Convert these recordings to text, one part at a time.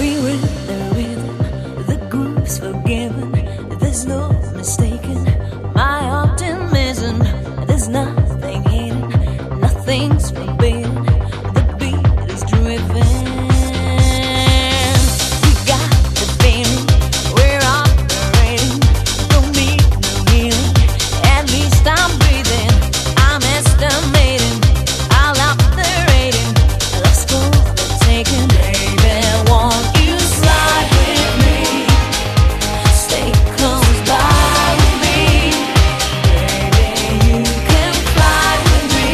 We were the rhythm, the groove's forgiven. There's no mistaking my optimism. There's nothing hidden, nothing's forbidden. The beat is driven. We got the feeling, we're operating. Don't need no healing, at least I'm breathing. I'm estimating, I'll up the rating. Love's for the taking, baby. Won't you slide with me? Stay close by with me, baby. You can fly with me.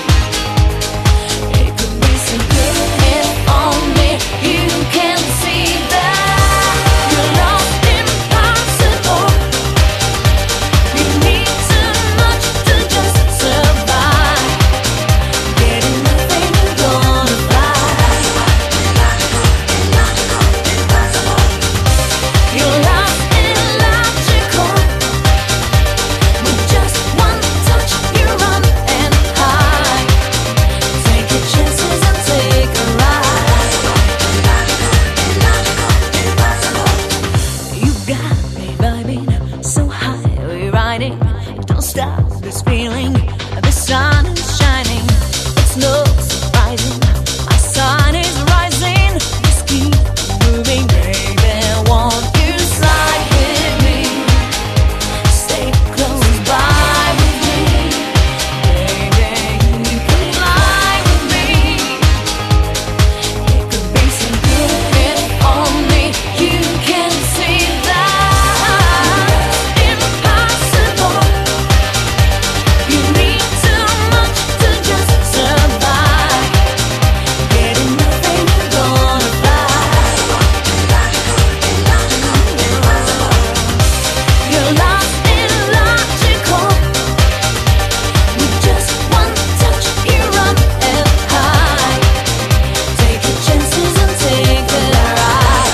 It could be so good if only you can see that you're lost, impossible. You need too much to just survive. Getting nothing, you're gonna fly. You're lost, illogical. With just one touch, you run and hide. Take your chances and take a ride. You got me vibing so high, we're riding. Don't stop this feeling. The sun is shining. It's no surprising. My sun is rising. Just keep moving, baby. Won't you slide with me? Stay close by with me, baby. You can fly with me. It could be so good if only you can see that impossible. You need too much to just survive. Getting nothing, you're gonna fly. You're lost, illogical. With just one touch, you run and hide. Take your chances and take a ride.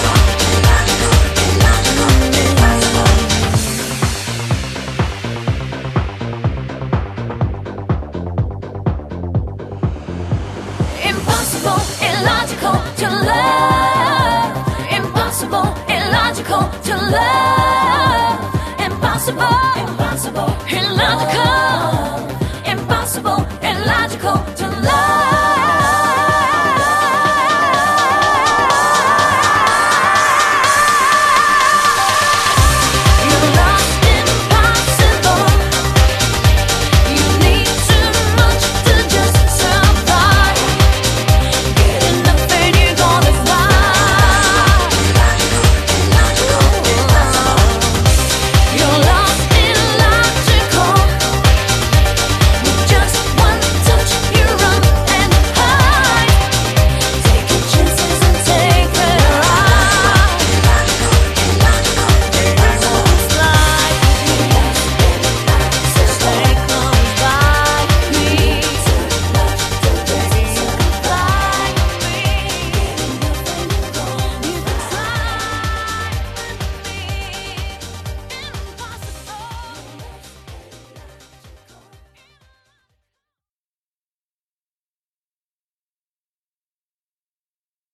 Impossible, illogical to love. Impossible, illogical to love. Impossible.